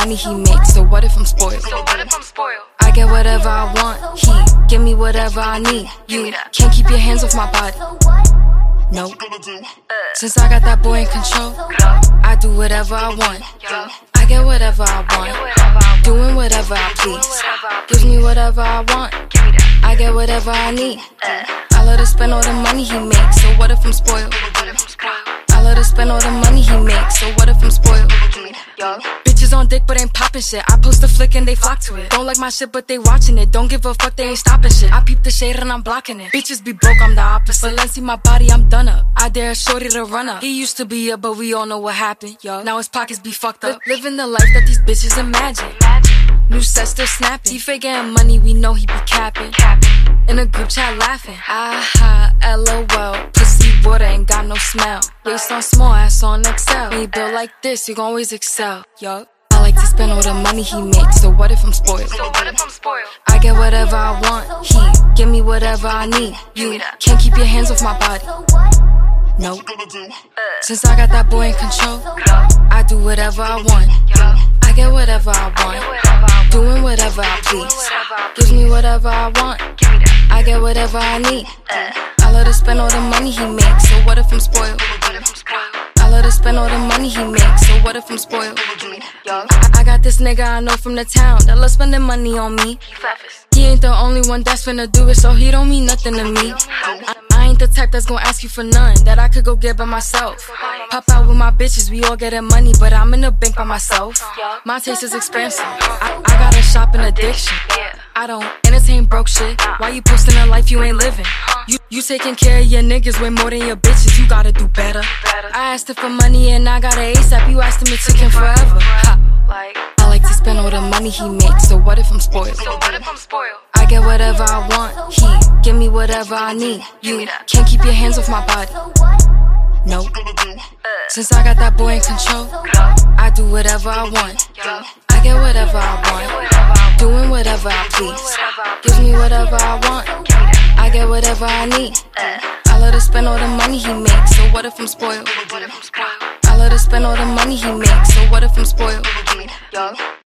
money he makes, so what if I'm spoiled? I get whatever I want, he give me whatever I need. You can't keep your hands off my body. Nope. Since I got that boy in control, I do whatever I want. I get whatever I want, doing whatever I please. Gives me whatever I want, I get whatever I need. I let her spend all the money he makes, so what if I'm spoiled? I let her spend all the money he makes, so what if I'm spoiled? Bitches on dick but ain't poppin' shit. I post a flick and they flock to it. Don't like my shit but they watching it. Don't give a fuck, they ain't stopping shit. I peep the shade and I'm blocking it. Bitches be broke, I'm the opposite. Balenci my body, I'm done up. I dare a shorty to run up. He used to be up but we all know what happened, yo. Now his pockets be fucked up. Living the life that these bitches imagine. New set still snapping. He fake getting money, we know he be capping. In a group chat laughing. Aha, LOL. Pussy water ain't got no smell. Waist on small, ass on XL. When you build like this, you gon' always excel. Yo, I like to spend all the money he makes, so what if I'm spoiled? I get whatever I want, he give me whatever I need. You can't keep your hands off my body. Nope. Since I got that boy in control, I do whatever I want. I get whatever I want, doing whatever I please. Gives me whatever I want, I get whatever I need. I let her spend all the money he makes, so what if I'm spoiled? I let her spend all the money he makes, so what if I'm spoiled? I got this nigga I know from the town that loves spending money on me. He ain't the only one that's finna do it, so he don't mean nothing to me. I ain't the type that's gon' ask you for none that I could go get by myself. Pop out with my bitches, we all getting money, but I'm in the bank by myself. My taste is expensive, I got a shopping addiction. I don't entertain broke shit. Why you posting a life you ain't living? You taking care of your niggas way more than your bitches, you gotta do better. I asked her for money and I got it ASAP, you asked him it took him forever. I like to spend all the money he makes, so what if I'm spoiled? I get whatever I want, he give me whatever I need. You can't keep your hands off my body. Nope. Since I got that boy in control, I do whatever I want. I get whatever I want, doing whatever I please. Gives me whatever I want, I get whatever I need. I let her spend all the money he makes, so what if I'm spoiled? I let her spend all the money he makes, so what if I'm spoiled?